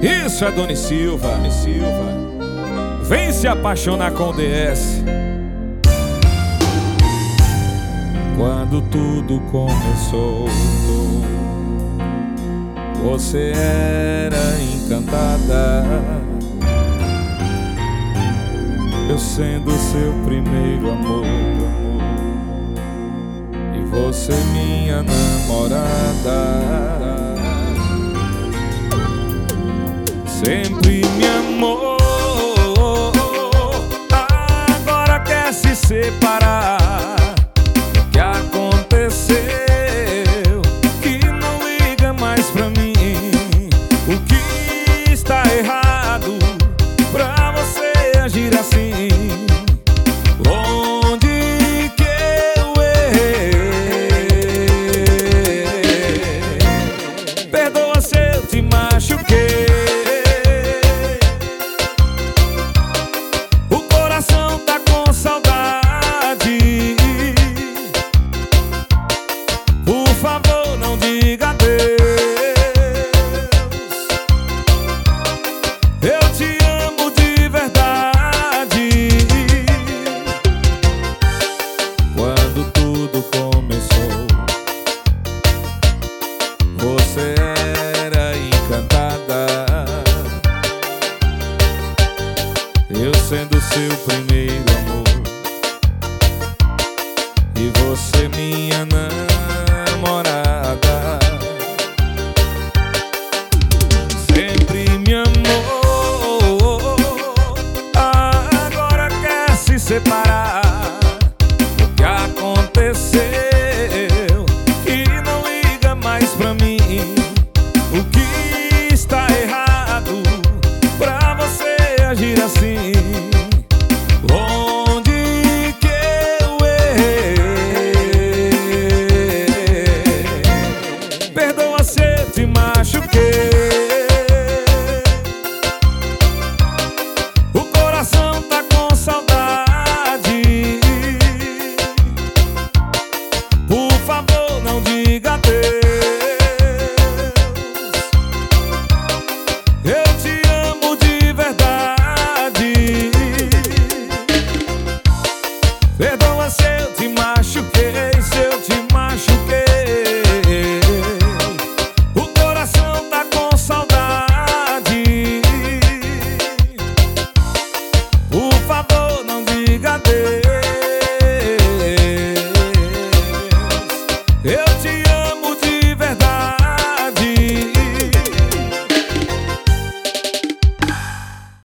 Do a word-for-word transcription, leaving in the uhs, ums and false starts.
Isso é Doni Silva, Doni Silva. Vem se apaixonar com o D S. Quando tudo começou, você era encantada, eu sendo seu primeiro amor, e você minha namorada. Sempre me amou, agora quer se separar. O que aconteceu que não liga mais pra mim? O que está errado pra você agir assim? Onde que eu errei? Perdoa se eu te machuquei. Por favor, não diga adeus. Eu te amo de verdade. Quando tudo começou, você era encantada, eu sendo seu primeiro amor, e você minha namorada. Sempre me amou, agora quer se separar. O que aconteceu que não liga mais pra mim? O que está errado pra você agir assim? Onde que eu errei? Perdoa se eu te machuquei. O coração tá com saudade. Por favor, não diga adeus.